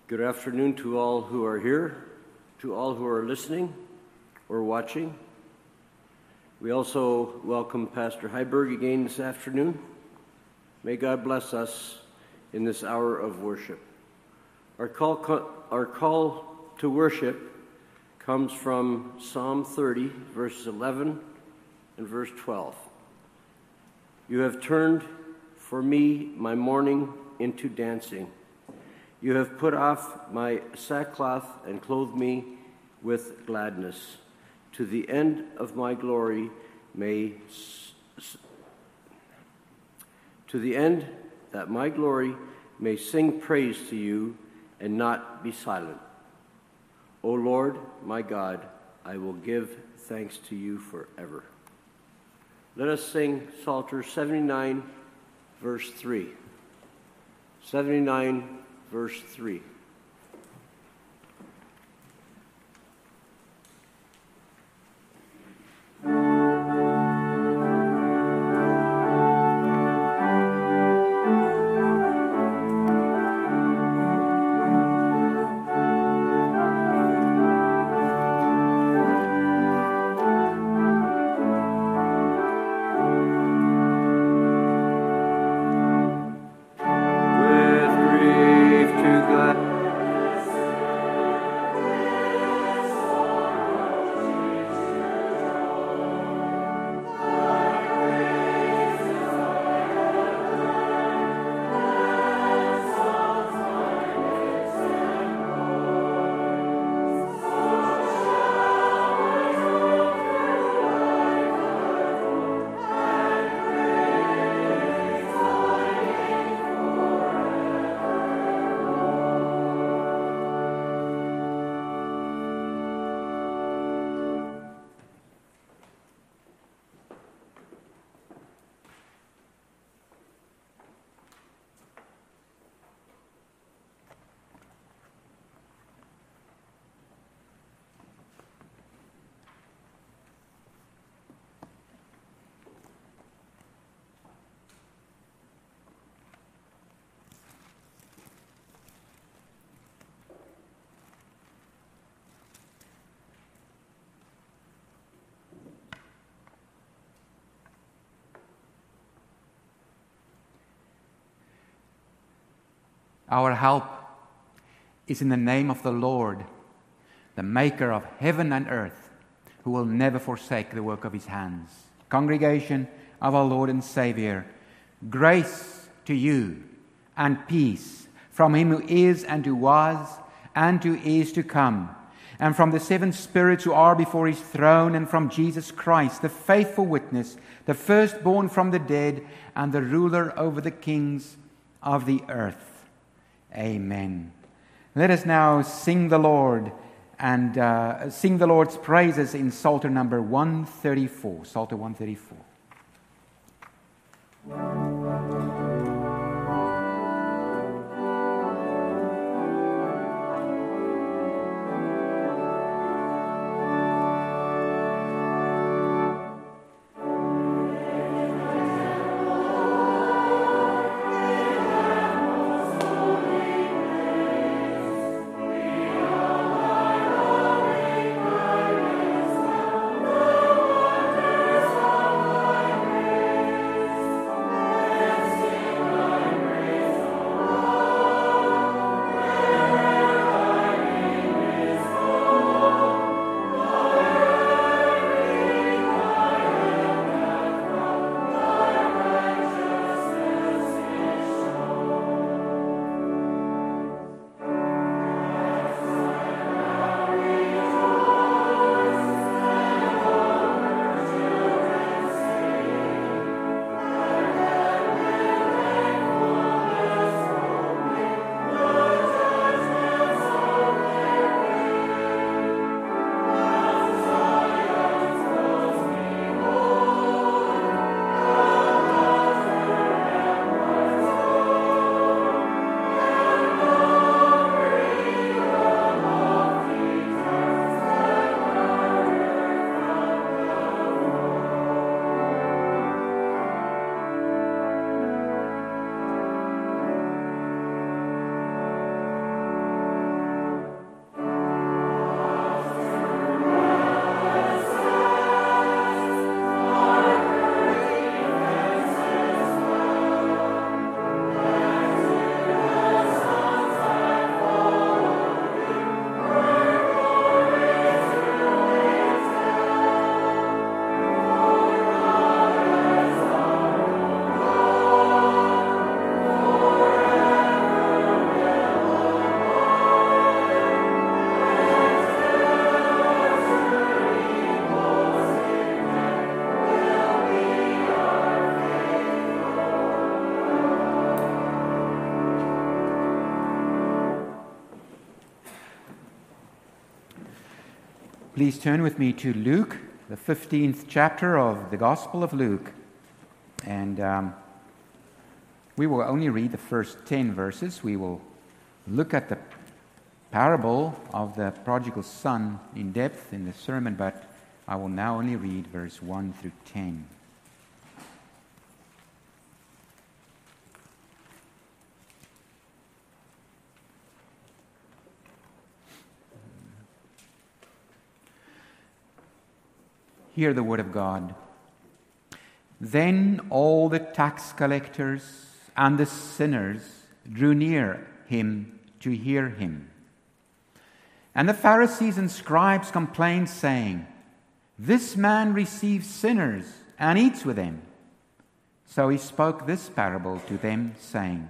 Good afternoon to all who are here, to all who are listening or watching. We also welcome Pastor Heiberg again this afternoon. May God bless us in this hour of worship. Our call to worship comes from Psalm 30, verses 11 and verse 12. You have turned for me my mourning into dancing. You have put off my sackcloth and clothed me with gladness. To the end of my glory to the end that my glory may sing praise to you and not be silent. O Lord, my God, I will give thanks to you forever. Let us sing Psalter 79, verse 3. 79, verse 3. Our help is in the name of the Lord, the maker of heaven and earth, who will never forsake the work of his hands. Congregation of our Lord and Savior, grace to you and peace from him who is and who was and who is to come, and from the seven spirits who are before his throne, and from Jesus Christ, the faithful witness, the firstborn from the dead, and the ruler over the kings of the earth. Amen. Let us now sing the Lord and sing the Lord's praises in Psalter number 134. Psalter 134. Please turn with me to Luke, the 15th chapter of the Gospel of Luke. And we will only read the first 10 verses. We will look at the parable of the prodigal son in depth in the sermon, but I will now only read verse 1 through 10. Hear the word of God. Then all the tax collectors and the sinners drew near him to hear him. And the Pharisees and scribes complained, saying, "This man receives sinners and eats with them." So he spoke this parable to them, saying,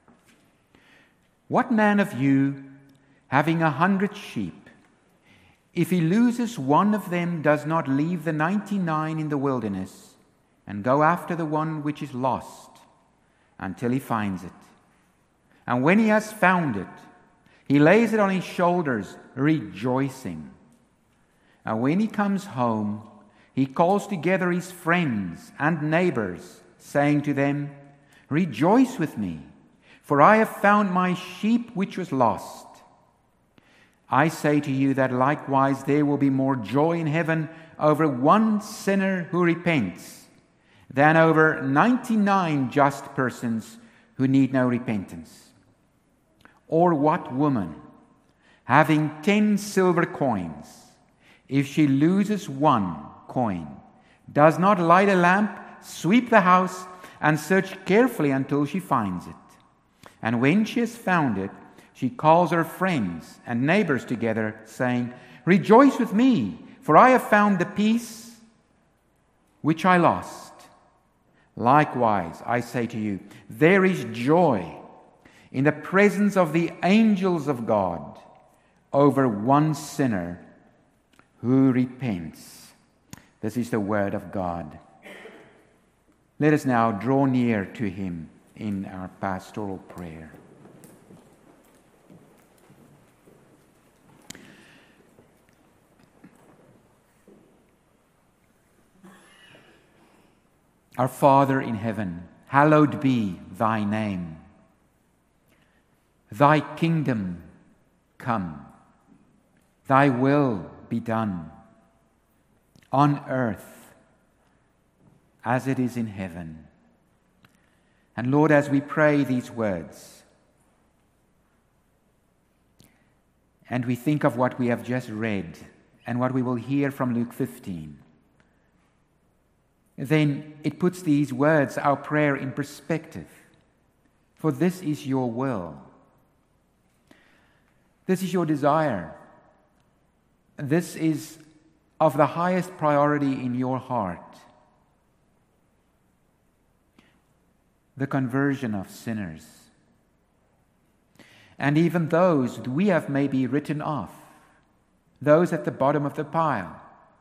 "What man of you, having 100 sheep, if he loses one of them, does not leave the 99 in the wilderness and go after the one which is lost until he finds it? And when he has found it, he lays it on his shoulders, rejoicing. And when he comes home, he calls together his friends and neighbors, saying to them, 'Rejoice with me, for I have found my sheep which was lost.' I say to you that likewise there will be more joy in heaven over one sinner who repents than over 99 just persons who need no repentance. Or what woman, having 10 silver coins, if she loses one coin, does not light a lamp, sweep the house, and search carefully until she finds it? And when she has found it, she calls her friends and neighbors together, saying, 'Rejoice with me, for I have found the piece which I lost.' Likewise, I say to you, there is joy in the presence of the angels of God over one sinner who repents." This is the word of God. Let us now draw near to him in our pastoral prayer. Our Father in heaven, hallowed be thy name. Thy kingdom come. Thy will be done on earth as it is in heaven. And Lord, as we pray these words, and we think of what we have just read and what we will hear from Luke 15, then it puts these words, our prayer, in perspective. For this is your will. This is your desire. This is of the highest priority in your heart. The conversion of sinners. And even those we have maybe written off. Those at the bottom of the pile.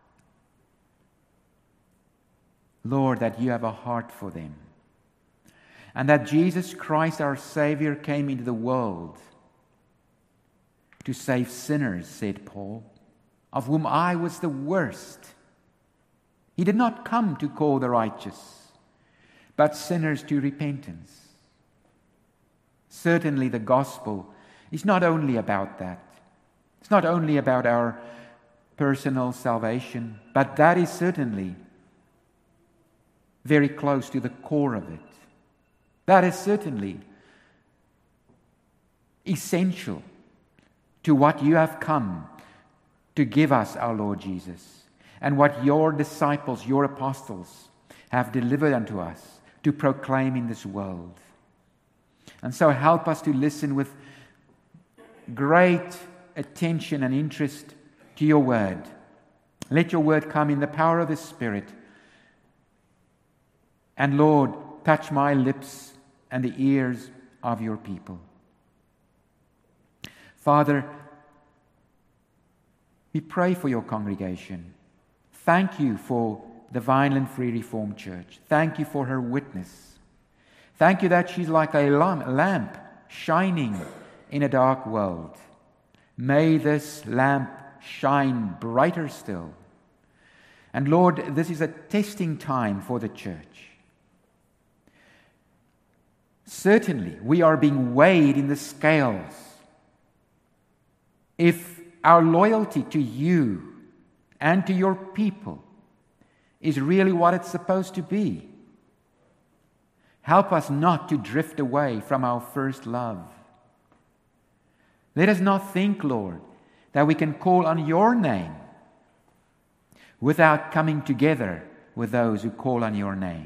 Lord, that you have a heart for them. And that Jesus Christ, our Savior, came into the world to save sinners, said Paul, of whom I was the worst. He did not come to call the righteous, but sinners to repentance. Certainly the gospel is not only about that. It's not only about our personal salvation, but that is certainly very close to the core of it. That is certainly essential to what you have come to give us, our Lord Jesus, and what your disciples, your apostles, have delivered unto us to proclaim in this world. And so help us to listen with great attention and interest to your word. Let your word come in the power of the Spirit. And Lord, touch my lips and the ears of your people. Father, we pray for your congregation. Thank you for the Vineland Free Reformed Church. Thank you for her witness. Thank you that she's like a lamp shining in a dark world. May this lamp shine brighter still. And Lord, this is a testing time for the church. Certainly, we are being weighed in the scales. If our loyalty to you and to your people is really what it's supposed to be, help us not to drift away from our first love. Let us not think, Lord, that we can call on your name without coming together with those who call on your name.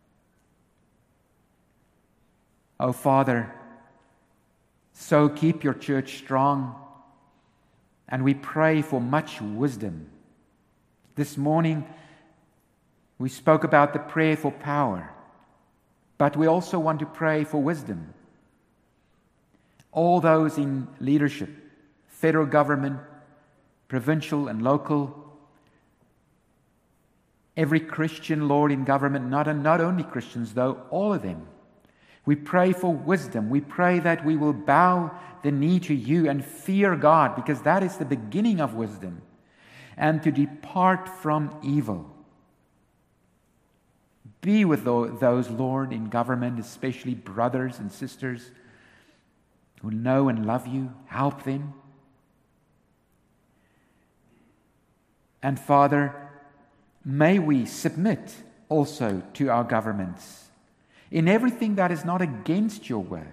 Oh, Father, so keep your church strong, and we pray for much wisdom. This morning, we spoke about the prayer for power, but we also want to pray for wisdom. All those in leadership, federal government, provincial and local, every Christian, Lord, in government, not only Christians, though, all of them. We pray for wisdom. We pray that we will bow the knee to you and fear God, because that is the beginning of wisdom, and to depart from evil. Be with those, Lord, in government, especially brothers and sisters who know and love you. Help them. And Father, may we submit also to our governments in everything that is not against your word.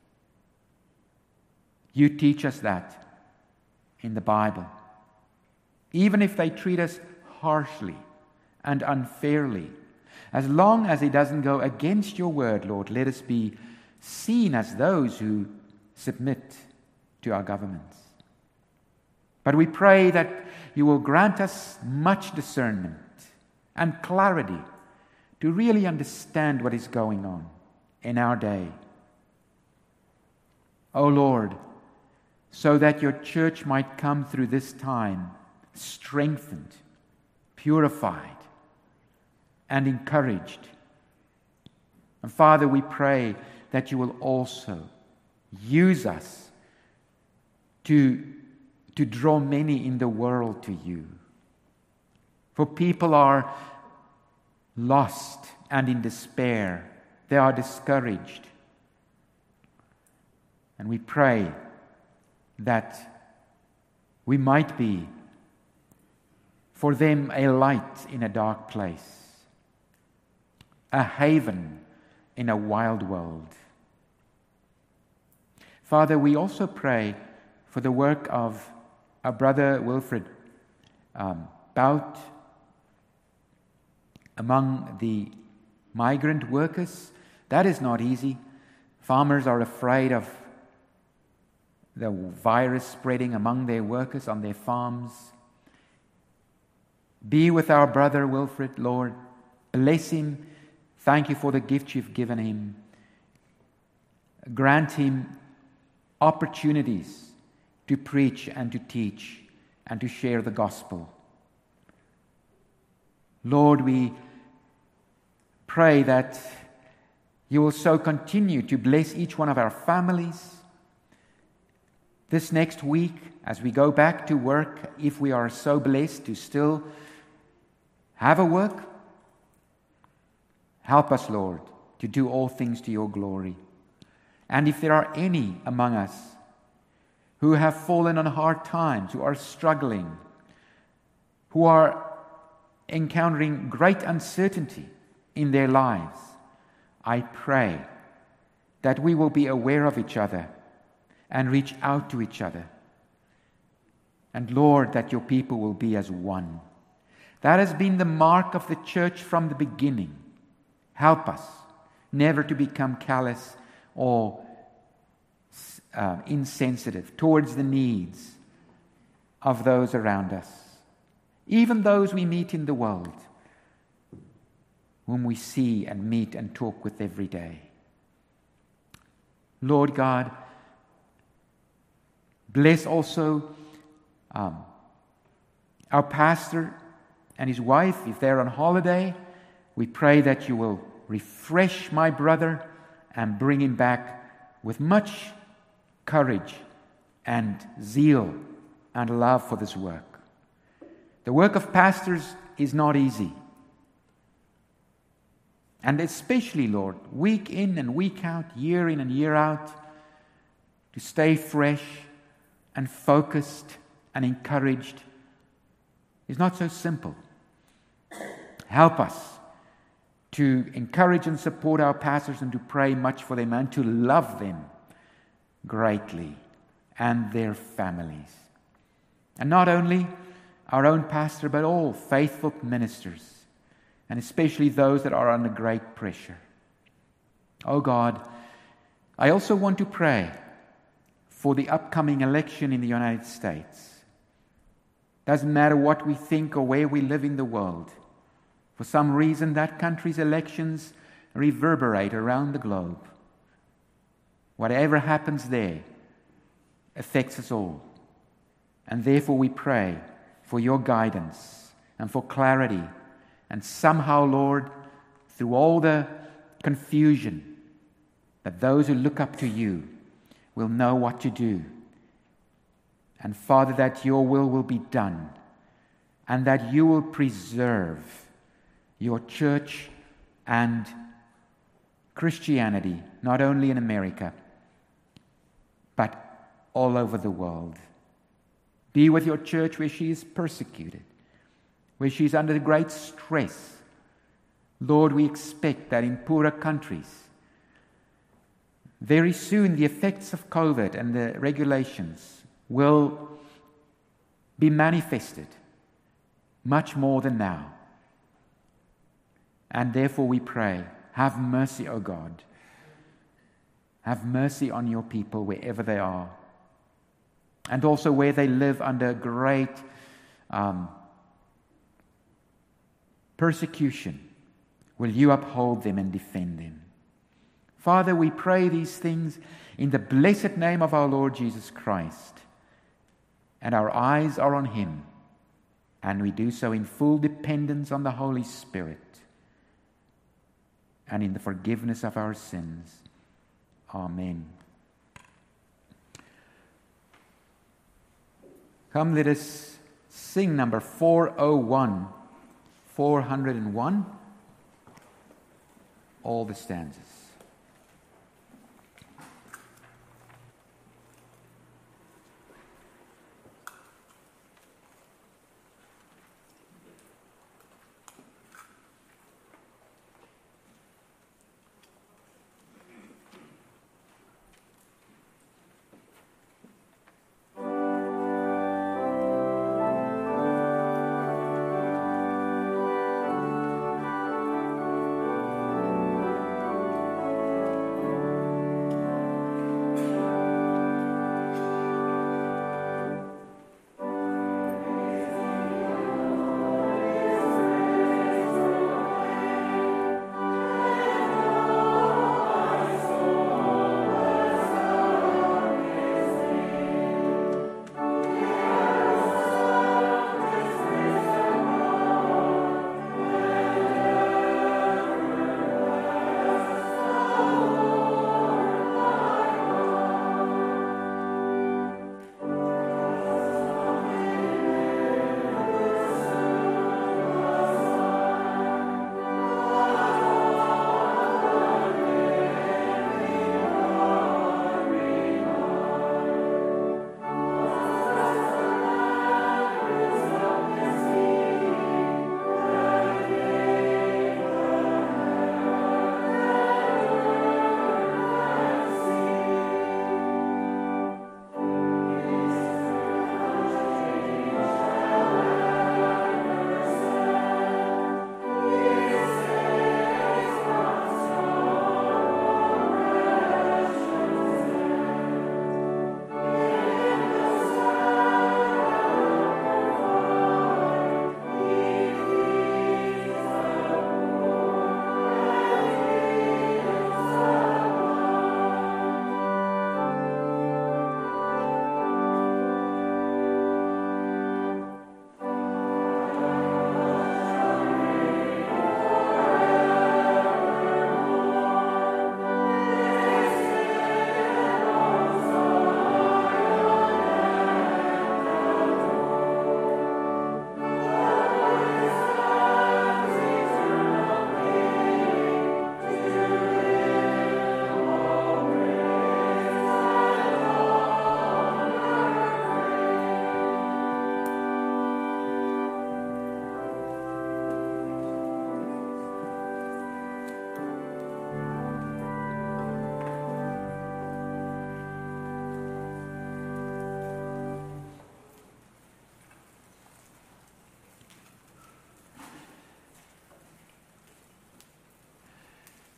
You teach us that in the Bible. Even if they treat us harshly and unfairly, as long as it doesn't go against your word, Lord, let us be seen as those who submit to our governments. But we pray that you will grant us much discernment and clarity to really understand what is going on in our day. O Lord, so that your church might come through this time strengthened, purified, and encouraged. And Father, we pray that you will also use us to draw many in the world to you. For people are lost and in despair. They are discouraged. And we pray that we might be for them a light in a dark place, a haven in a wild world. Father, we also pray for the work of our brother Wilfred Bout among the migrant workers. That is not easy. Farmers are afraid of the virus spreading among their workers on their farms. Be with our brother Wilfred, Lord. Bless him. Thank you for the gift you've given him. Grant him opportunities to preach and to teach and to share the gospel. Lord, we pray that you will so continue to bless each one of our families. This next week, as we go back to work, if we are so blessed to still have a work, help us, Lord, to do all things to your glory. And if there are any among us who have fallen on hard times, who are struggling, who are encountering great uncertainty in their lives, I pray that we will be aware of each other and reach out to each other. And Lord, that your people will be as one. That has been the mark of the church from the beginning. Help us never to become callous or insensitive towards the needs of those around us, even those we meet in the world, whom we see and meet and talk with every day. Lord God, bless also our pastor and his wife. If they're on holiday, we pray that you will refresh my brother and bring him back with much courage and zeal and love for this work. The work of pastors is not easy. And especially, Lord, week in and week out, year in and year out, to stay fresh and focused and encouraged is not so simple. Help us to encourage and support our pastors and to pray much for them and to love them greatly and their families. And not only our own pastor, but all faithful ministers, and especially those that are under great pressure. Oh God, I also want to pray for the upcoming election in the United States. Doesn't matter what we think or where we live in the world. For some reason, that country's elections reverberate around the globe. Whatever happens there affects us all. And therefore we pray for your guidance and for clarity. And somehow, Lord, through all the confusion, that those who look up to you will know what to do. And Father, that your will be done, and that you will preserve your church and Christianity, not only in America, but all over the world. Be with your church where she is persecuted, where she is under great stress. Lord, we expect that in poorer countries, very soon the effects of COVID and the regulations will be manifested much more than now. And therefore we pray, have mercy, O God. Have mercy on your people wherever they are. And also where they live under great persecution. Will you uphold them and defend them? Father, we pray these things in the blessed name of our Lord Jesus Christ. And our eyes are on him. And we do so in full dependence on the Holy Spirit and in the forgiveness of our sins. Amen. Come, let us sing number 401, 401, all the stanzas.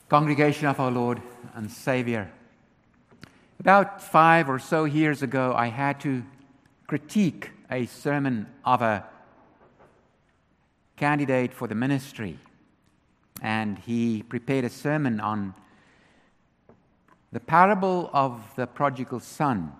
Congregation of our Lord and Savior, about 5 or so years ago, I had to critique a sermon of a candidate for the ministry, and he prepared a sermon on the parable of the prodigal son.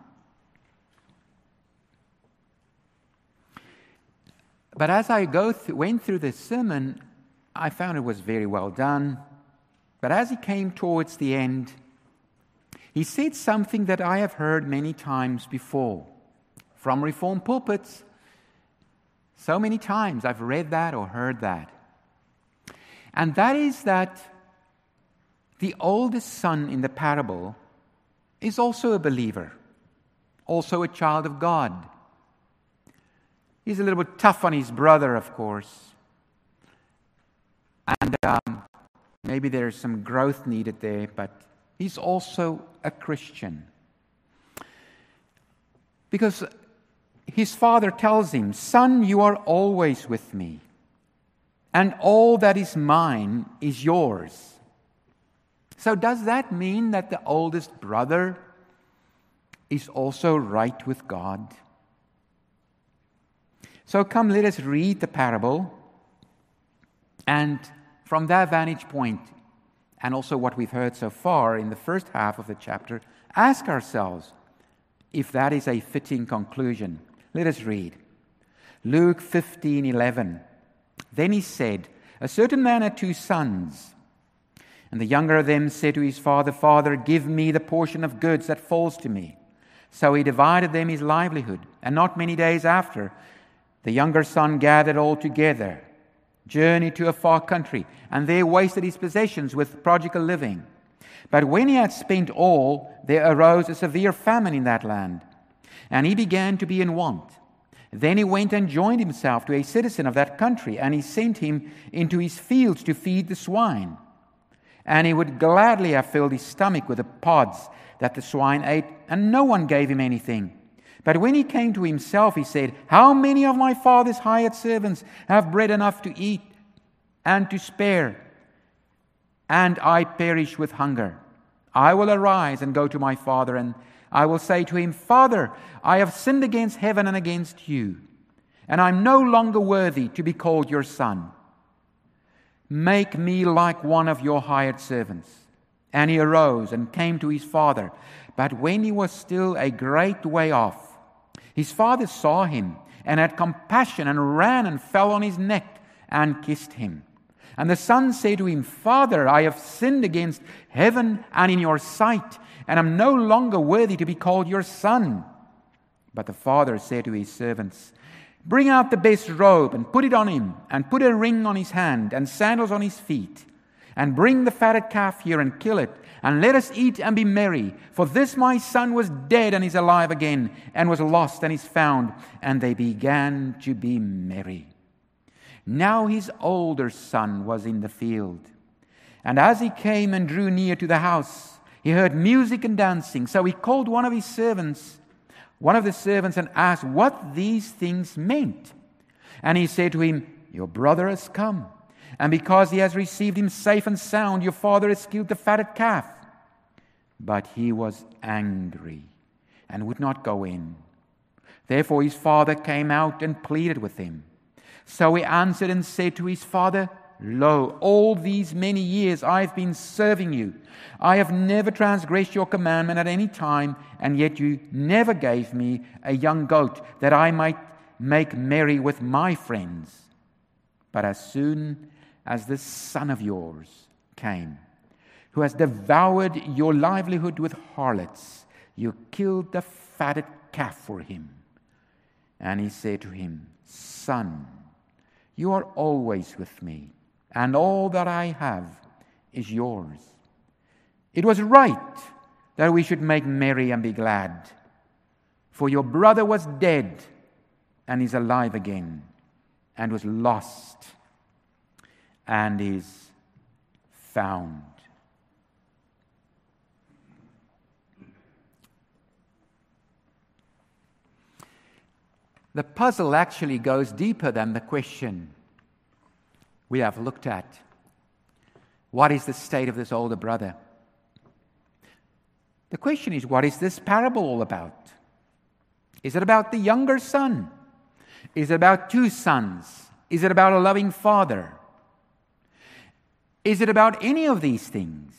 But as I went through this sermon, I found it was very well done. But as he came towards the end, he said something that I have heard many times before from Reformed pulpits. So many times I've read that or heard that. And that is that the oldest son in the parable is also a believer, also a child of God. He's a little bit tough on his brother, of course. And maybe there's some growth needed there, but he's also a Christian. Because his father tells him, "Son, you are always with me, and all that is mine is yours." So does that mean that the oldest brother is also right with God? So come, let us read the parable, and from that vantage point, and also what we've heard so far in the first half of the chapter, ask ourselves if that is a fitting conclusion. Let us read. Luke 15:11. Then he said, "A certain man had 2 sons. And the younger of them said to his father, 'Father, give me the portion of goods that falls to me.' So he divided them his livelihood. And not many days after, the younger son gathered all together, journeyed to a far country, and there wasted his possessions with prodigal living. But when he had spent all, there arose a severe famine in that land, and he began to be in want. Then he went and joined himself to a citizen of that country, and he sent him into his fields to feed the swine. And he would gladly have filled his stomach with the pods that the swine ate, and no one gave him anything. But when he came to himself, he said, 'How many of my father's hired servants have bread enough to eat and to spare, and I perish with hunger? I will arise and go to my father, and I will say to him, Father, I have sinned against heaven and against you, and I am no longer worthy to be called your son. Make me like one of your hired servants.' And he arose and came to his father. But when he was still a great way off, his father saw him and had compassion and ran and fell on his neck and kissed him. And the son said to him, 'Father, I have sinned against heaven and in your sight, and am no longer worthy to be called your son.' But the father said to his servants, 'Bring out the best robe and put it on him, and put a ring on his hand and sandals on his feet. And bring the fatted calf here and kill it, and let us eat and be merry. For this my son was dead and is alive again, and was lost and is found.' And they began to be merry. Now his older son was in the field. And as he came and drew near to the house, he heard music and dancing. So he called one of the servants, and asked what these things meant. And he said to him, 'Your brother has come, and because he has received him safe and sound, your father has killed the fatted calf.' But he was angry and would not go in. Therefore his father came out and pleaded with him. So he answered and said to his father, 'Lo, all these many years I have been serving you. I have never transgressed your commandment at any time, and yet you never gave me a young goat that I might make merry with my friends. But as soon as this son of yours came, who has devoured your livelihood with harlots, you killed the fatted calf for him.' And he said to him, 'Son, you are always with me, and all that I have is yours. It was right that we should make merry and be glad. For your brother was dead and is alive again, and was lost and is found.'" The puzzle actually goes deeper than the question we have looked at. What is the state of this older brother? The question is, what is this parable all about? Is it about the younger son? Is it about two sons? Is it about a loving father? Is it about any of these things?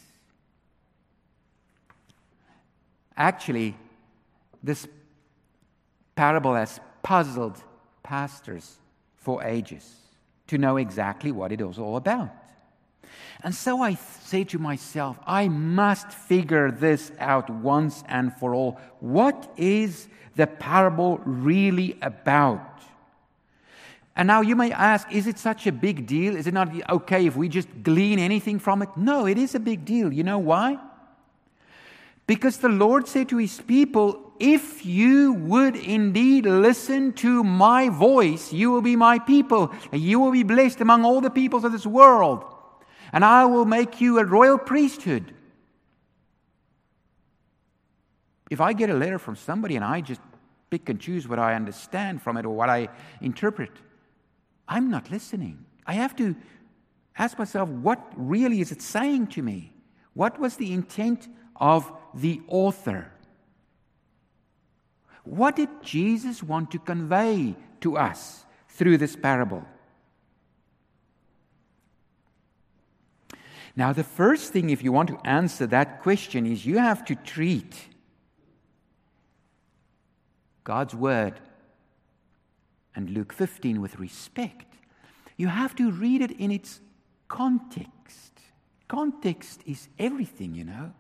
Actually, this parable has puzzled pastors for ages to know exactly what it was all about. And so I say to myself, I must figure this out once and for all. What is the parable really about? And now you may ask, is it such a big deal? Is it not okay if we just glean anything from it? No, it is a big deal. You know why? Because the Lord said to His people, if you would indeed listen to my voice, you will be my people, and you will be blessed among all the peoples of this world. And I will make you a royal priesthood. If I get a letter from somebody and I just pick and choose what I understand from it or what I interpret, I'm not listening. I have to ask myself, what really is it saying to me? What was the intent of the author? What did Jesus want to convey to us through this parable? Now, the first thing, if you want to answer that question, is you have to treat God's Word and Luke 15 with respect. You have to read it in its context. Context is everything, you know.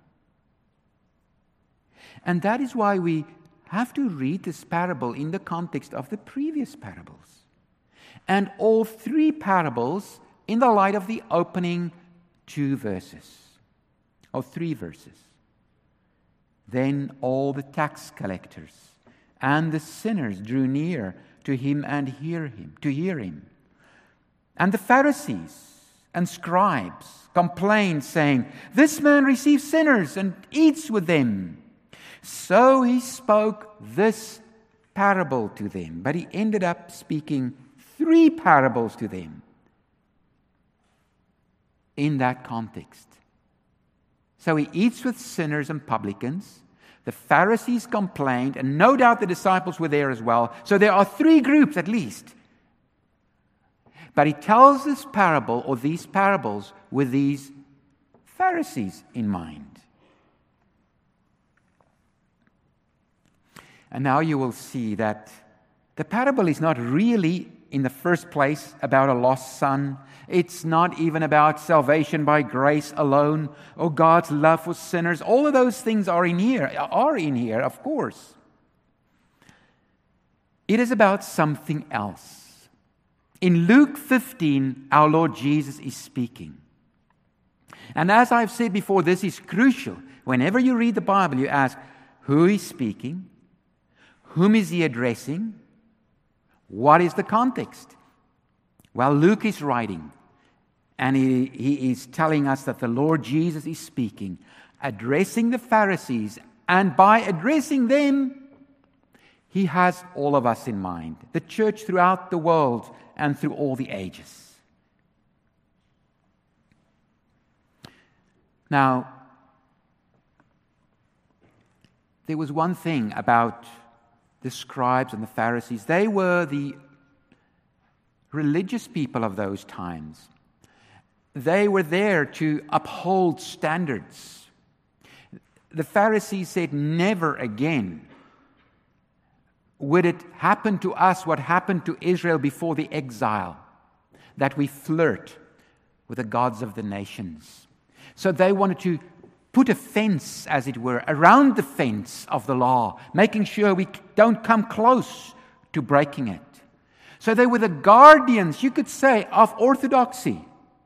And that is why we have to read this parable in the context of the previous parables. And all three parables in the light of the opening 2 verses, or 3 verses. Then all the tax collectors and the sinners drew near to him and hear him. And the Pharisees and scribes complained, saying, "This man receives sinners and eats with them." So he spoke this parable to them, but he ended up speaking 3 parables to them in that context. So he eats with sinners and publicans. The Pharisees complained, and no doubt the disciples were there as well. So there are 3 groups at least. But he tells this parable, or these parables, with these Pharisees in mind. And now you will see that the parable is not really, in the first place, about a lost son. It's not even about salvation by grace alone or God's love for sinners. All of those things are in here, of course. It is about something else. In Luke 15, our Lord Jesus is speaking. And as I've said before, this is crucial. Whenever you read the Bible, you ask, who is speaking? Whom is he addressing? What is the context? Well, Luke is writing, and he is telling us that the Lord Jesus is speaking, addressing the Pharisees, and by addressing them, he has all of us in mind, the church throughout the world and through all the ages. Now, there was one thing about the scribes and the Pharisees. They were the religious people of those times. They were there to uphold standards. The Pharisees said, never again would it happen to us what happened to Israel before the exile, that we flirt with the gods of the nations. So they wanted to put a fence, as it were, around the fence of the law, making sure we don't come close to breaking it. So they were the guardians, you could say, of orthodoxy.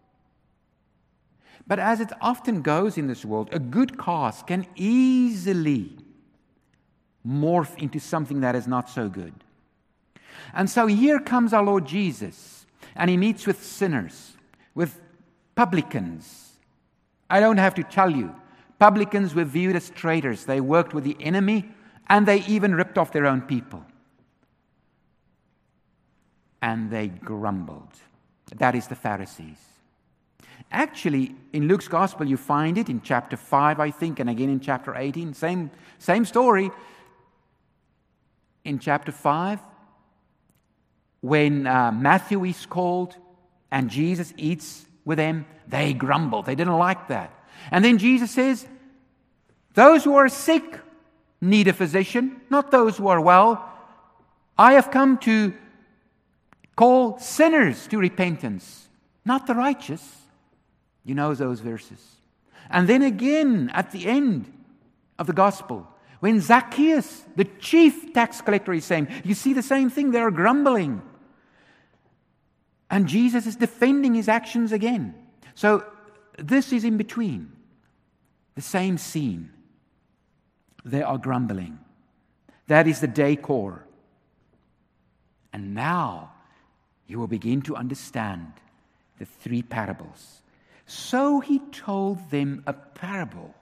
But as it often goes in this world, a good cause can easily morph into something that is not so good. And so here comes our Lord Jesus, and he meets with sinners, with publicans. I don't have to tell you, publicans were viewed as traitors. They worked with the enemy, and they even ripped off their own people. And they grumbled. That is the Pharisees. Actually, in Luke's Gospel, you find it in chapter 5, I think, and again in chapter 18. Same story. In chapter 5, when Matthew is called and Jesus eats with them, they grumbled. They didn't like that. And then Jesus says, those who are sick need a physician, not those who are well. I have come to call sinners to repentance, not the righteous. You know those verses. And then again, at the end of the Gospel, when Zacchaeus, the chief tax collector, is saying, you see the same thing, they are grumbling. And Jesus is defending his actions again. So this is in between. The same scene. They are grumbling. That is the decor. And now you will begin to understand the three parables. So he told them a parable.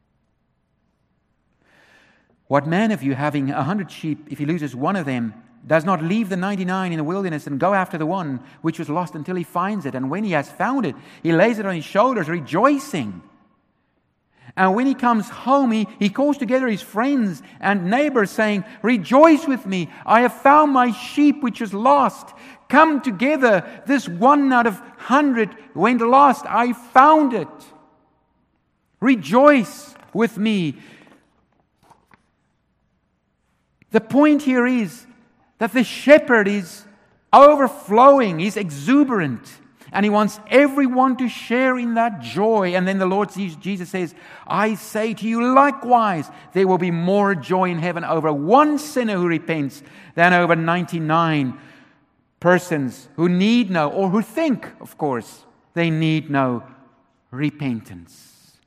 What man of you, having 100 sheep, if he loses one of them, does not leave the 99 in the wilderness and go after the one which was lost until he finds it? And when he has found it, he lays it on his shoulders, rejoicing. And when he comes home, he calls together his friends and neighbors, saying, rejoice with me, I have found my sheep which was lost. Come together, this one out of 100 went lost, I found it. Rejoice with me. The point here is that the shepherd is overflowing, he's exuberant, and he wants everyone to share in that joy. And then the Lord Jesus says, I say to you likewise, there will be more joy in heaven over one sinner who repents than over 99 persons who need no, or who think, of course, they need no repentance.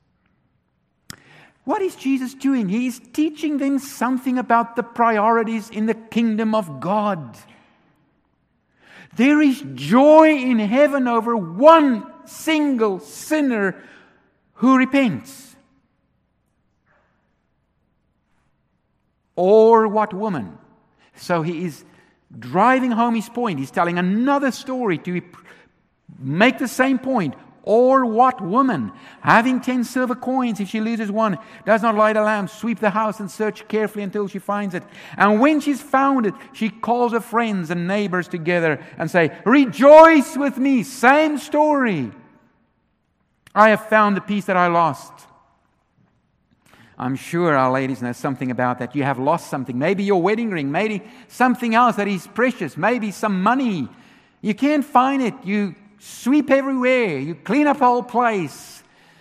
What is Jesus doing? He is teaching them something about the priorities in the kingdom of God. There is joy in heaven over one single sinner who repents. Or what woman? So he is driving home his point. He's telling another story to make the same point. Or what woman, having 10 silver coins, if she loses one, does not light a lamp, sweep the house and search carefully until she finds it? And when she's found it, she calls her friends and neighbors together and say, rejoice with me. Same story. I have found the piece that I lost. I'm sure our ladies know something about that. You have lost something. Maybe your wedding ring, maybe something else that is precious, maybe some money. You can't find it. You sweep everywhere. You clean up the whole place.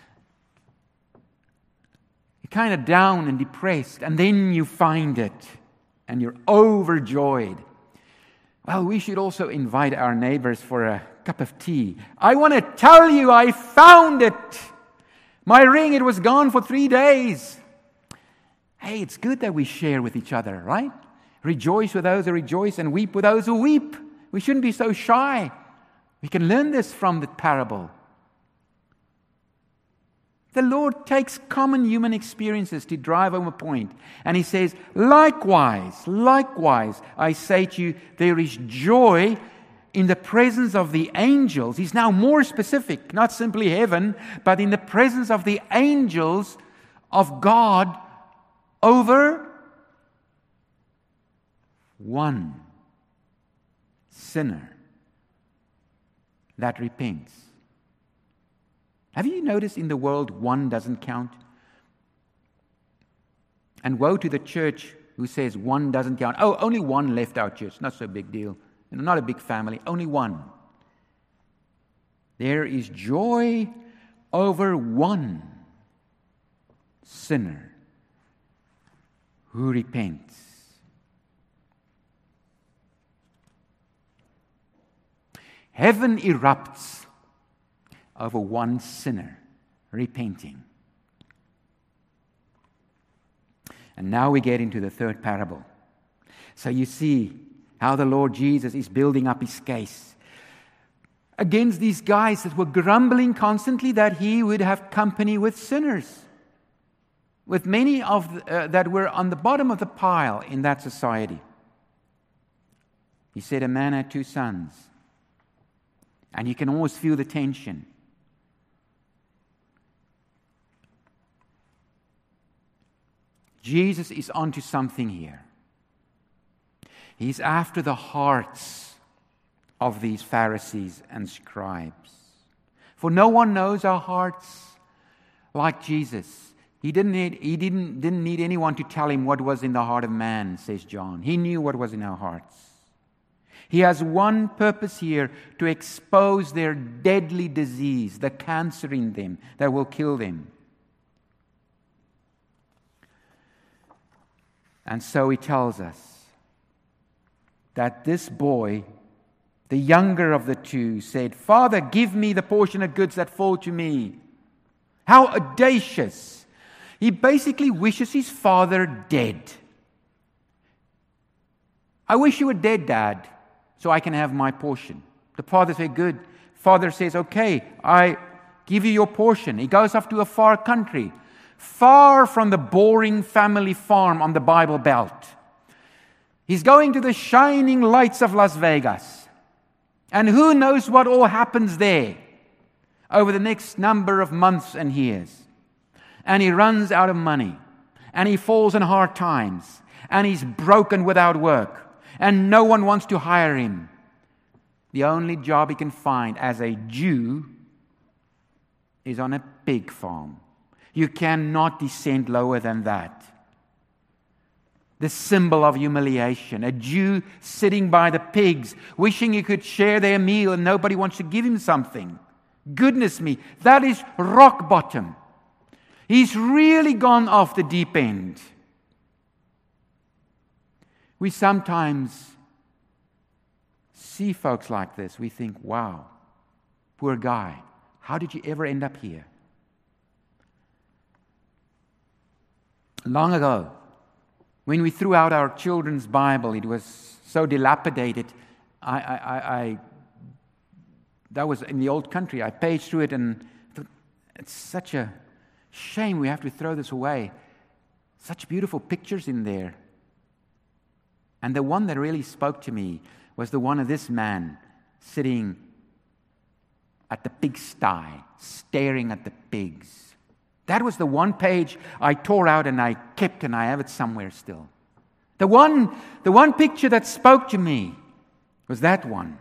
You're kind of down and depressed. And then you find it. And you're overjoyed. Well, we should also invite our neighbors for a cup of tea. I want to tell you, I found it. My ring, it was gone for 3 days. Hey, it's good that we share with each other, right? Rejoice with those who rejoice and weep with those who weep. We shouldn't be so shy. We can learn this from the parable. The Lord takes common human experiences to drive home a point. And he says, likewise, I say to you, there is joy in the presence of the angels. He's now more specific, not simply heaven, but in the presence of the angels of God over one sinner that repents. Have you noticed in the world one doesn't count? And woe to the church who says one doesn't count. Oh, only one left our church. Not so big deal. Not a big family. Only one. There is joy over one sinner who repents. Heaven erupts over one sinner repenting. And now we get into the third parable. So you see how the Lord Jesus is building up his case against these guys that were grumbling constantly that he would have company with sinners, with many of that were on the bottom of the pile in that society. He said a man had 2 sons. And you can always feel the tension. Jesus is onto something here. He's after the hearts of these Pharisees and scribes. For no one knows our hearts like Jesus. He didn't need anyone to tell him what was in the heart of man, says John. He knew what was in our hearts. He has one purpose here, to expose their deadly disease, the cancer in them that will kill them. And so he tells us that this boy, the younger of the two, said, "Father, give me the portion of goods that fall to me." How audacious! He basically wishes his father dead. "I wish you were dead, Dad, so I can have my portion." The father said, "Good." Father says, "Okay, I give you your portion." He goes off to a far country, far from the boring family farm on the Bible Belt. He's going to the shining lights of Las Vegas. And who knows what all happens there over the next number of months and years. And he runs out of money. And he falls in hard times. And he's broken without work. And no one wants to hire him. The only job he can find as a Jew is on a pig farm. You cannot descend lower than that. The symbol of humiliation. A Jew sitting by the pigs, wishing he could share their meal and nobody wants to give him something. Goodness me, that is rock bottom. He's really gone off the deep end. We sometimes see folks like this. We think, wow, poor guy. How did you ever end up here? Long ago, when we threw out our children's Bible, it was so dilapidated. That was in the old country. I paged through it and thought, it's such a shame we have to throw this away. Such beautiful pictures in there. And the one that really spoke to me was the one of this man sitting at the pigsty, staring at the pigs. That was the one page I tore out and I kept, and I have it somewhere still. The one picture that spoke to me was that one.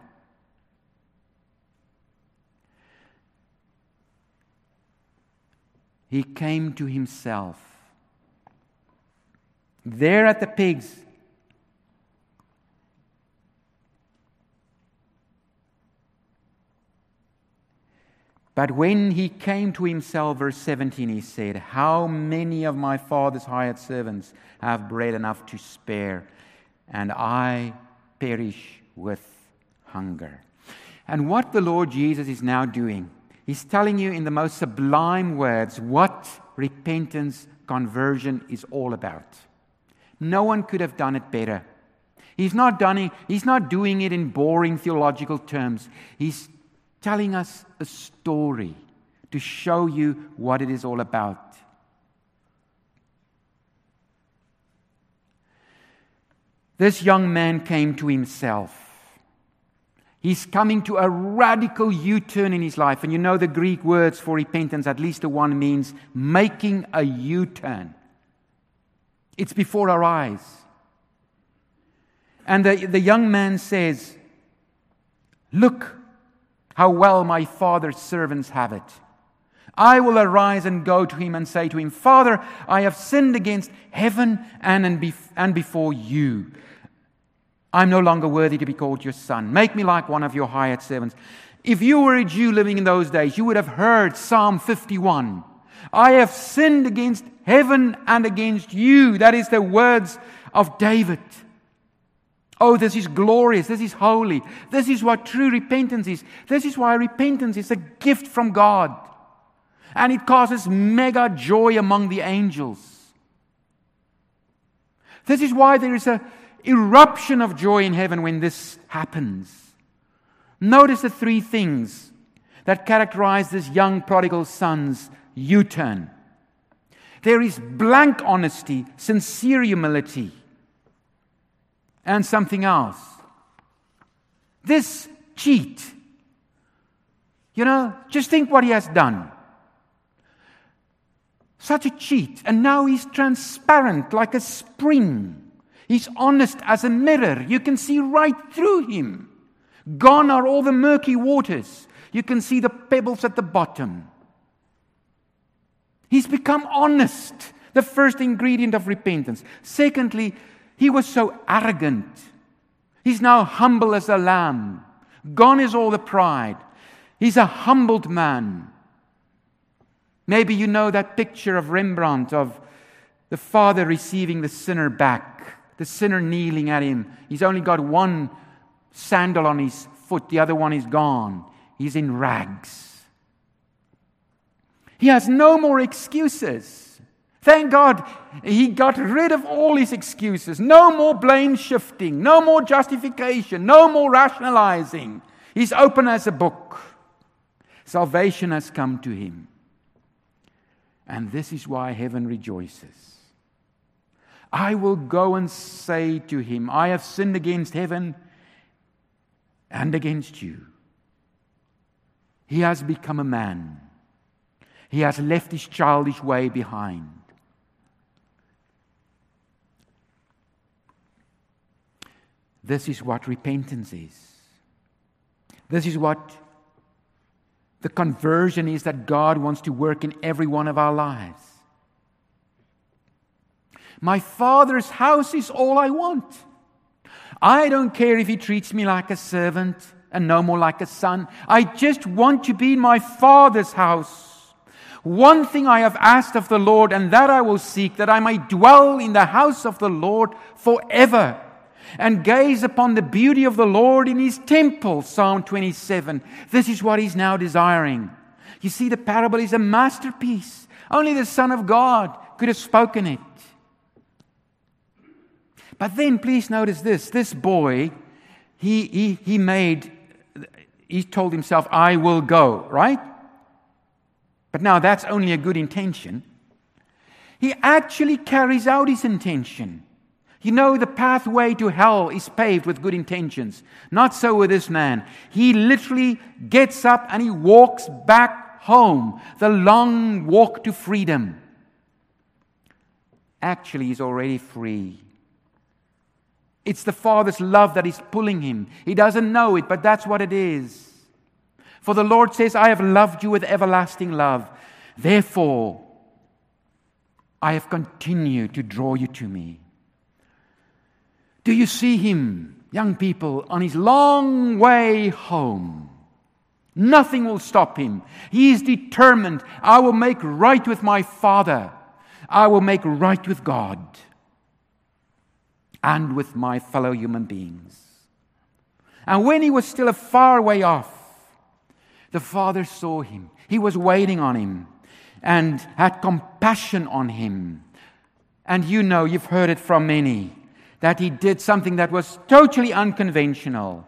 He came to himself. There at the pigs, but when he came to himself, verse 17, he said, "How many of my father's hired servants have bread enough to spare, and I perish with hunger?" And what the Lord Jesus is now doing, he's telling you in the most sublime words what repentance, conversion is all about. No one could have done it better. He's not doing it in boring theological terms. He's telling us a story to show you what it is all about. This young man came to himself. He's coming to a radical U-turn in his life. And you know the Greek words for repentance, at least the one means making a U-turn. It's before our eyes. And the young man says, "Look how well my father's servants have it. I will arise and go to him and say to him, 'Father, I have sinned against heaven and before you. I'm no longer worthy to be called your son. Make me like one of your hired servants.'" If you were a Jew living in those days, you would have heard Psalm 51. "I have sinned against heaven and against you." That is the words of David. Oh, this is glorious. This is holy. This is what true repentance is. This is why repentance is a gift from God. And it causes mega joy among the angels. This is why there is an eruption of joy in heaven when this happens. Notice the three things that characterize this young prodigal son's U-turn. There is blank honesty, sincere humility, and something else. This cheat, just think what he has done. Such a cheat. And now he's transparent like a spring. He's honest as a mirror. You can see right through him. Gone are all the murky waters. You can see the pebbles at the bottom. He's become honest. The first ingredient of repentance. Secondly, he was so arrogant. He's now humble as a lamb. Gone is all the pride. He's a humbled man. Maybe you know that picture of Rembrandt of the Father receiving the sinner back. The sinner kneeling at him. He's only got one sandal on his foot. The other one is gone. He's in rags. He has no more excuses. Thank God he got rid of all his excuses. No more blame shifting. No more justification. No more rationalizing. He's open as a book. Salvation has come to him. And this is why heaven rejoices. I will go and say to him, I have sinned against heaven and against you. He has become a man. He has left his childish way behind. This is what repentance is. This is what the conversion is that God wants to work in every one of our lives. My Father's house is all I want. I don't care if He treats me like a servant and no more like a son. I just want to be in my Father's house. One thing I have asked of the Lord, and that I will seek, that I may dwell in the house of the Lord forever, and gaze upon the beauty of the Lord in His temple. Psalm 27. This is what He's now desiring. You see, the parable is a masterpiece. Only the Son of God could have spoken it. But then, please notice this. This boy, he told himself, I will go, right? But now that's only a good intention. He actually carries out his intention. You know, the pathway to hell is paved with good intentions. Not so with this man. He literally gets up and he walks back home. The long walk to freedom. Actually, he's already free. It's the Father's love that is pulling him. He doesn't know it, but that's what it is. For the Lord says, I have loved you with everlasting love. Therefore, I have continued to draw you to me. Do you see him, young people, on his long way home? Nothing will stop him. He is determined. I will make right with my Father. I will make right with God and with my fellow human beings. And when he was still a far way off, the Father saw him. He was waiting on him and had compassion on him. And you know, you've heard it from many, that he did something that was totally unconventional.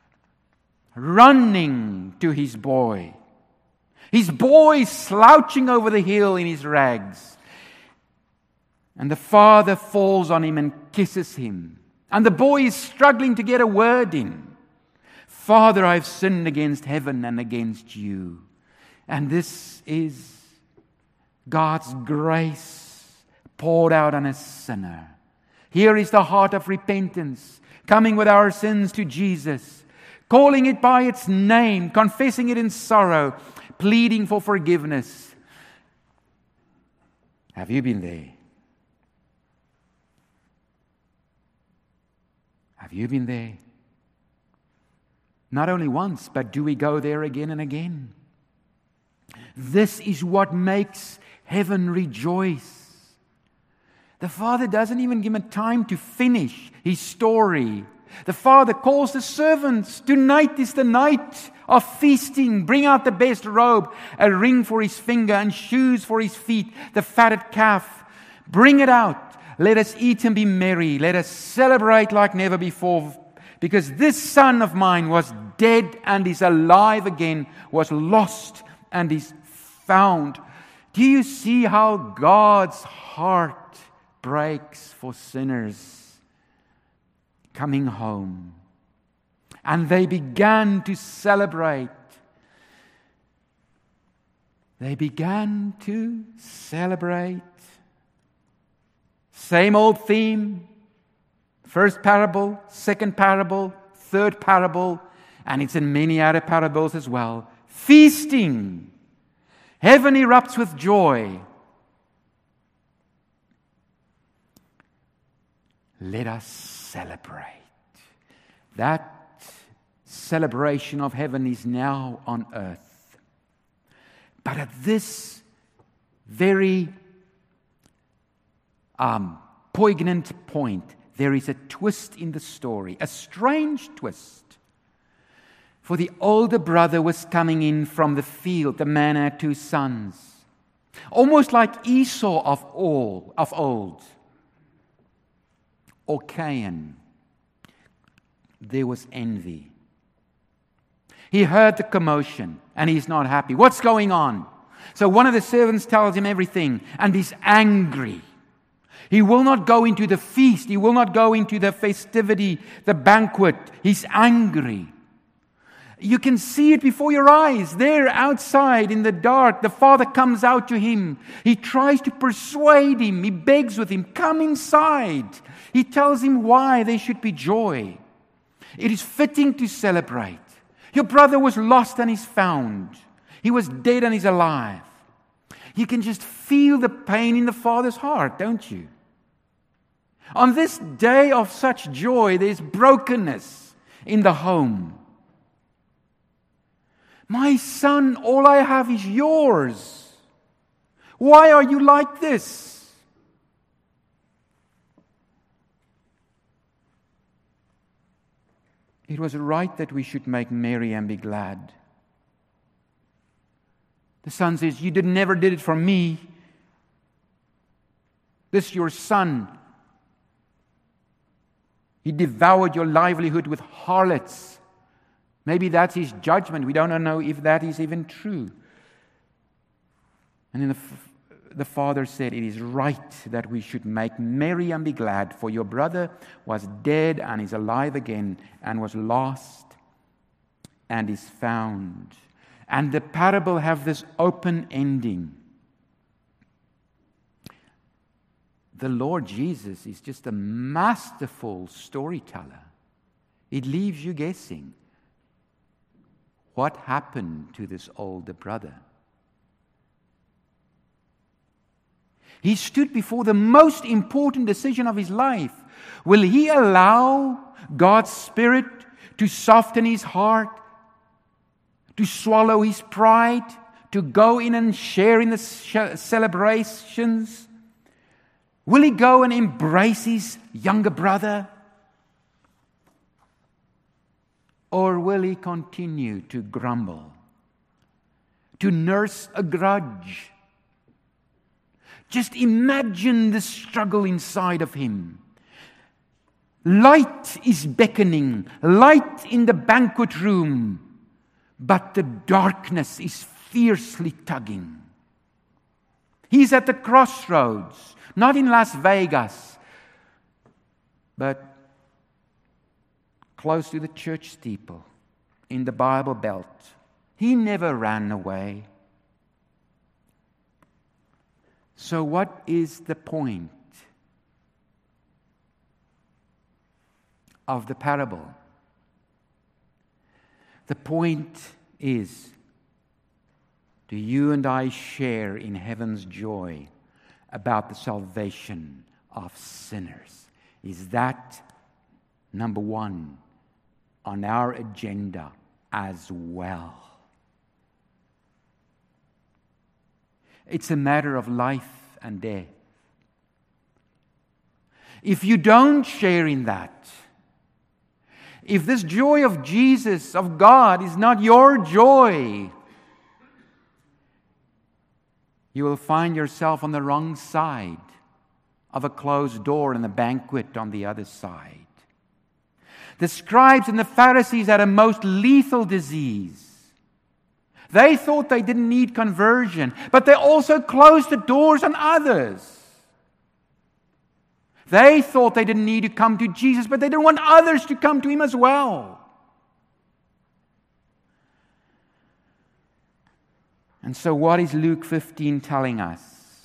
Running to his boy. His boy slouching over the hill in his rags. And the Father falls on him and kisses him. And the boy is struggling to get a word in. Father, I've sinned against heaven and against you. And this is God's grace poured out on a sinner. Here is the heart of repentance, coming with our sins to Jesus, calling it by its name, confessing it in sorrow, pleading for forgiveness. Have you been there? Have you been there? Not only once, but do we go there again and again? This is what makes heaven rejoice. The Father doesn't even give him time to finish his story. The Father calls the servants. Tonight is the night of feasting. Bring out the best robe, a ring for his finger and shoes for his feet, the fatted calf. Bring it out. Let us eat and be merry. Let us celebrate like never before. Because this son of mine was dead and is alive again, was lost and is found. Do you see how God's heart breaks for sinners coming home? And they began to celebrate. they began to celebrate. Same old theme. First parable, second parable, third parable, and it's in many other parables as well. Feasting. Heaven erupts with joy. Let us celebrate. That celebration of heaven is now on earth. But at this very poignant point, there is a twist in the story, a strange twist. For the older brother was coming in from the field. The man had 2 sons. Almost like Esau of old. Or Cain. There was envy. He heard the commotion and he's not happy. What's going on? So one of the servants tells him everything and he's angry. He will not go into the feast. He will not go into the festivity, the banquet. He's angry. You can see it before your eyes. There outside in the dark, the father comes out to him. He tries to persuade him. He begs with him, come inside. He tells him why there should be joy. It is fitting to celebrate. Your brother was lost and is found. He was dead and is alive. You can just feel the pain in the father's heart, don't you? On this day of such joy, there's brokenness in the home. My son, all I have is yours. Why are you like this? It was right that we should make merry and be glad. The son says, you never did it for me. This your son. He devoured your livelihood with harlots. Maybe that's his judgment. We don't know if that is even true. And then the father said, it is right that we should make merry and be glad, for your brother was dead and is alive again, and was lost and is found. And the parable have this open ending. The Lord Jesus is just a masterful storyteller. It leaves you guessing. What happened to this older brother? He stood before the most important decision of his life. Will he allow God's Spirit to soften his heart, to swallow his pride, to go in and share in the celebrations? Will he go and embrace his younger brother? Or will he continue to grumble, to nurse a grudge? Just imagine the struggle inside of him. Light is beckoning, light in the banquet room, but the darkness is fiercely tugging. He's at the crossroads, not in Las Vegas, but close to the church steeple, in the Bible Belt. He never ran away. So what is the point of the parable? The point is, do you and I share in heaven's joy about the salvation of sinners? Is that number one on our agenda as well? It's a matter of life and death. If you don't share in that, if this joy of Jesus, of God, is not your joy, you will find yourself on the wrong side of a closed door and a banquet on the other side. The scribes and the Pharisees had a most lethal disease. They thought they didn't need conversion, but they also closed the doors on others. They thought they didn't need to come to Jesus, but they didn't want others to come to Him as well. And so what is Luke 15 telling us?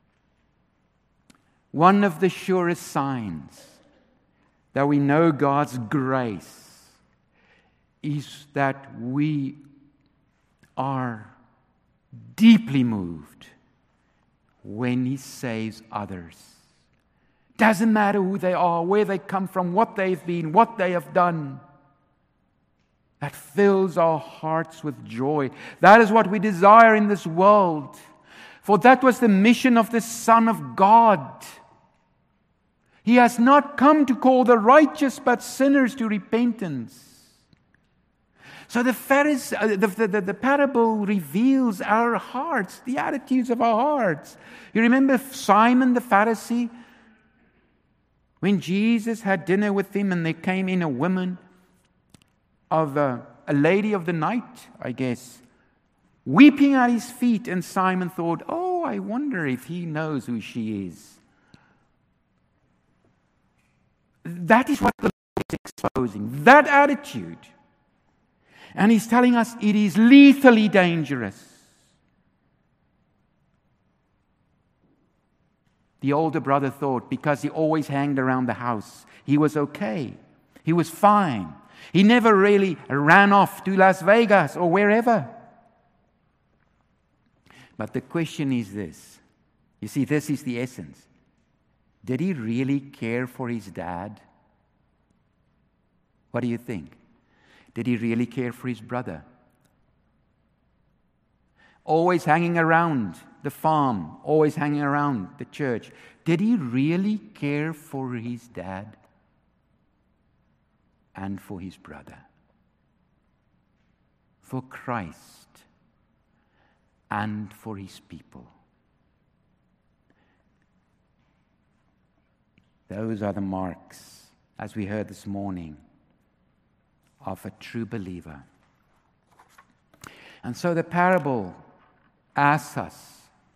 One of the surest signs that we know God's grace is that we are deeply moved when He saves others. Doesn't matter who they are, where they come from, what they've been, what they have done. That fills our hearts with joy. That is what we desire in this world. For that was the mission of the Son of God. He has not come to call the righteous, but sinners to repentance. So the parable reveals our hearts, the attitudes of our hearts. You remember Simon the Pharisee? When Jesus had dinner with him and there came in a woman of a lady of the night, I guess, weeping at his feet, and Simon thought, oh, I wonder if he knows who she is. That is what the Lord is exposing, that attitude. And He's telling us it is lethally dangerous. The older brother thought because he always hanged around the house, he was okay. He was fine. He never really ran off to Las Vegas or wherever. But the question is this. You see, this is the essence. Did he really care for his dad? What do you think? Did he really care for his brother? Always hanging around the farm, always hanging around the church. Did he really care for his dad and for his brother? For Christ and for His people. Those are the marks, as we heard this morning, of a true believer. And so the parable asks us,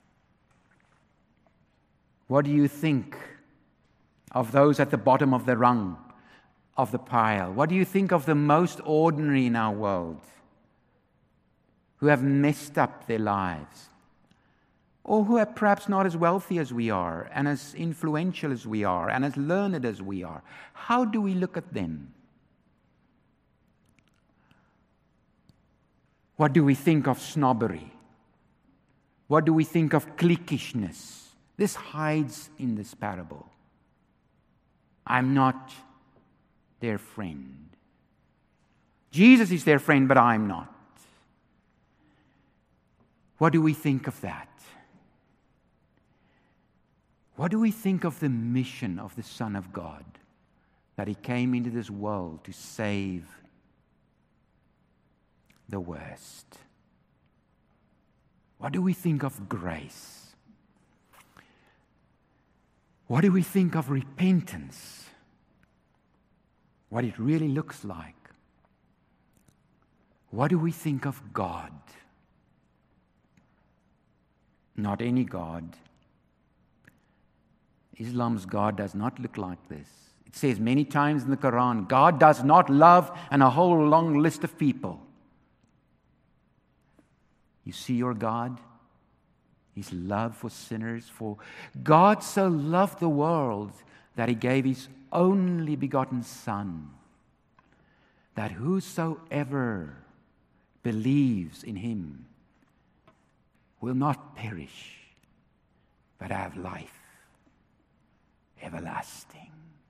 what do you think of those at the bottom of the rung of the pile? What do you think of the most ordinary in our world who have messed up their lives? Or who are perhaps not as wealthy as we are, and as influential as we are, and as learned as we are? How do we look at them? What do we think of snobbery? What do we think of cliquishness? This hides in this parable. I'm not their friend. Jesus is their friend, but I'm not. What do we think of that? What do we think of the mission of the Son of God? That He came into this world to save the worst. What do we think of grace? What do we think of repentance? What it really looks like? What do we think of God? Not any God. Islam's God does not look like this. It says many times in the Quran, God does not love and a whole long list of people. You see your God? His love for sinners. For God so loved the world that He gave His only begotten Son, that whosoever believes in Him will not perish, but have life everlasting.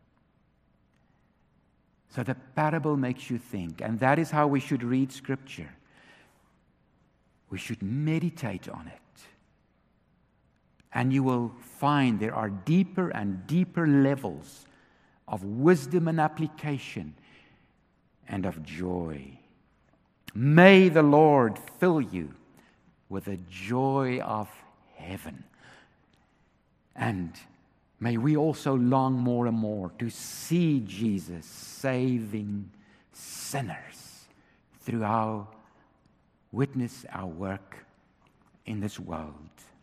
So the parable makes you think, and that is how we should read Scripture. We should meditate on it. And you will find there are deeper and deeper levels of wisdom and application and of joy. May the Lord fill you with the joy of heaven. And may we also long more and more to see Jesus saving sinners through our witness, our work in this world.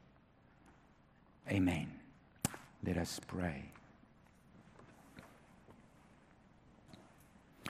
Amen. Let us pray.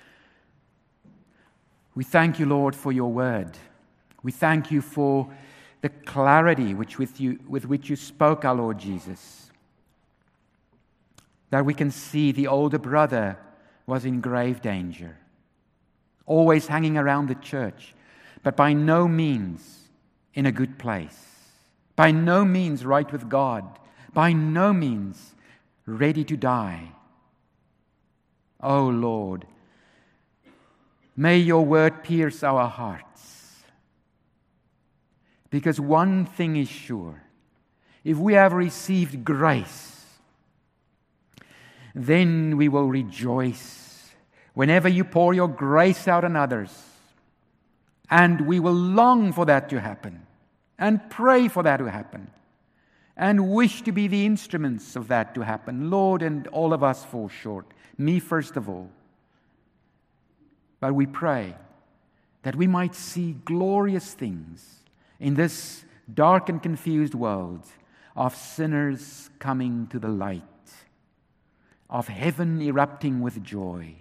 We thank you, Lord, for your word. We thank you for the clarity with which you spoke, our Lord Jesus. That we can see the older brother was in grave danger, always hanging around the church, but by no means in a good place, by no means right with God, by no means ready to die. Oh Lord, may your word pierce our hearts. Because one thing is sure, if we have received grace, then we will rejoice whenever you pour your grace out on others. And we will long for that to happen, and pray for that to happen, and wish to be the instruments of that to happen. Lord, and all of us fall short, me first of all. But we pray that we might see glorious things in this dark and confused world of sinners coming to the light, of heaven erupting with joy.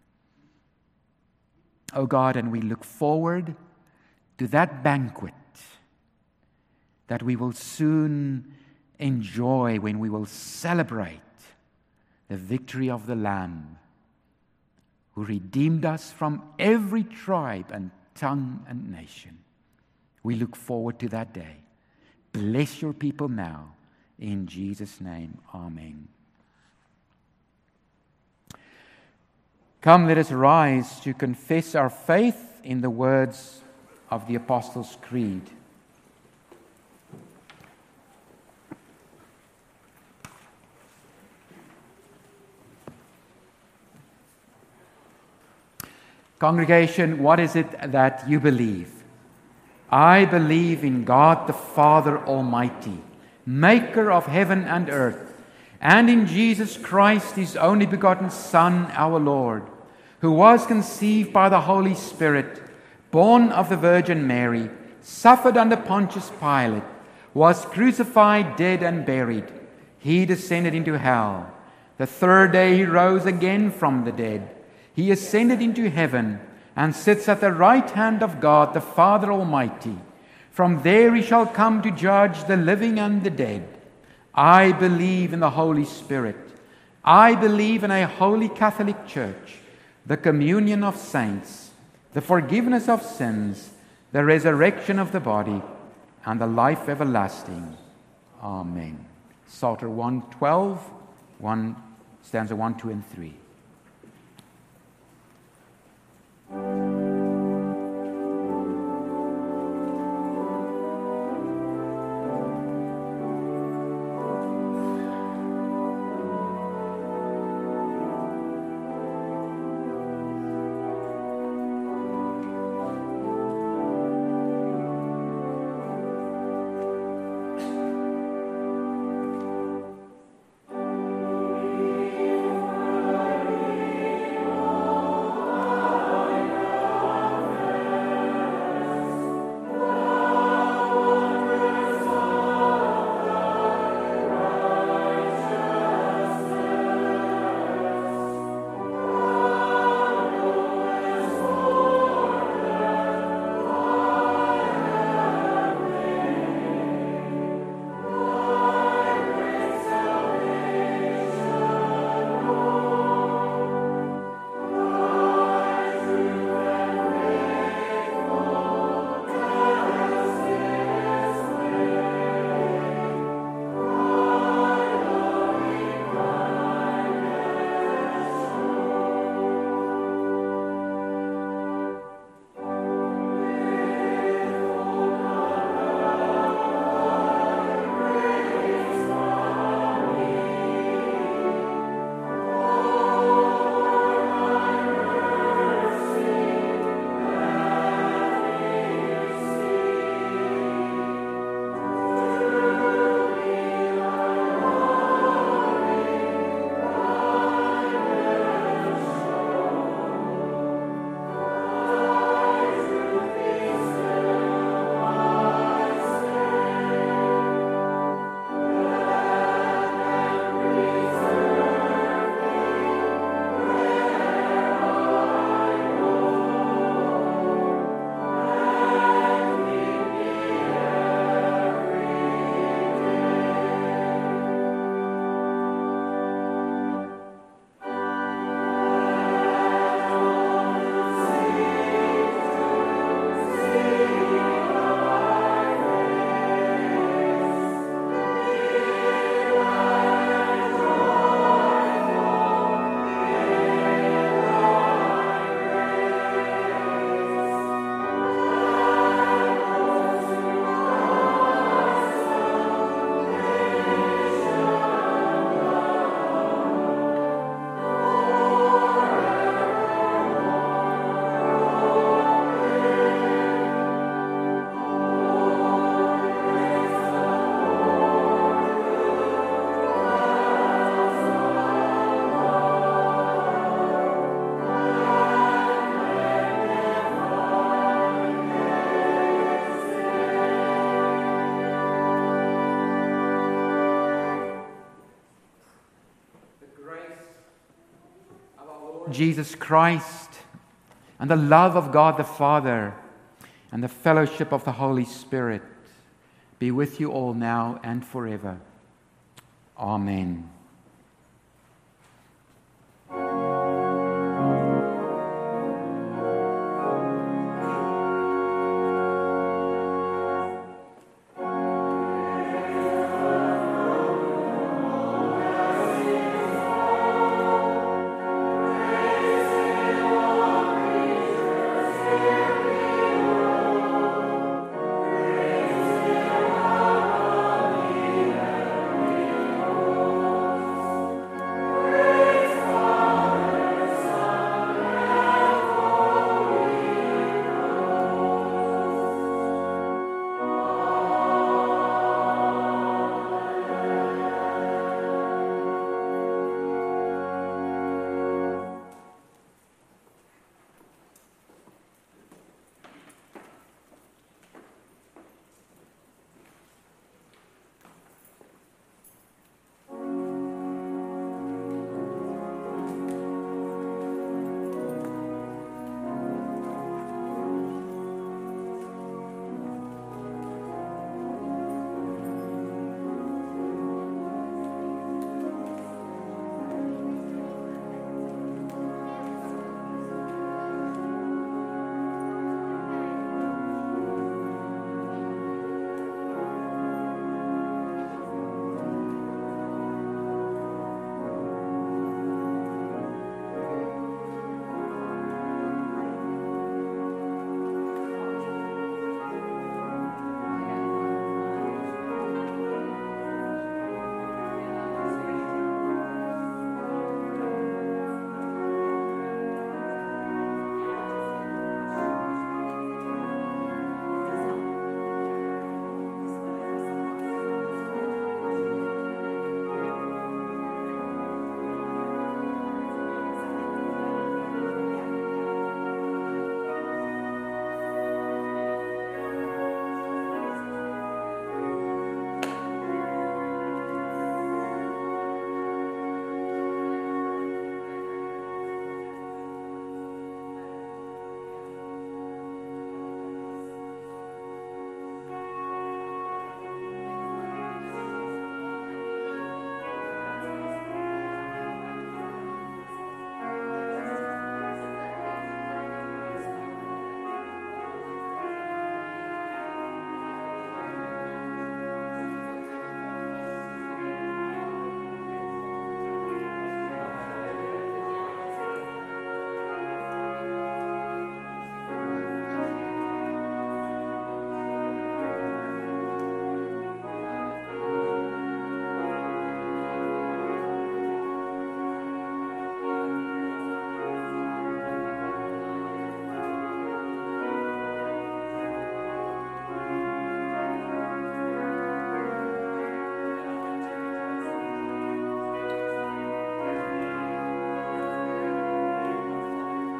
Oh God, and we look forward to that banquet that we will soon enjoy when we will celebrate the victory of the Lamb who redeemed us from every tribe and tongue and nation. We look forward to that day. Bless your people now. In Jesus' name, amen. Come, let us rise to confess our faith in the words of the Apostles' Creed. Congregation, what is it that you believe? I believe in God the Father Almighty, maker of heaven and earth, and in Jesus Christ, His only begotten Son, our Lord, who was conceived by the Holy Spirit, born of the Virgin Mary, suffered under Pontius Pilate, was crucified, dead, and buried. He descended into hell. The third day He rose again from the dead. He ascended into heaven and sits at the right hand of God, the Father Almighty. From there He shall come to judge the living and the dead. I believe in the Holy Spirit. I believe in a holy Catholic Church, the communion of saints, the forgiveness of sins, the resurrection of the body, and the life everlasting. Amen. Psalter 112, stanza 1, 2, and 3. Jesus Christ, and the love of God the Father, and the fellowship of the Holy Spirit be with you all now and forever. Amen.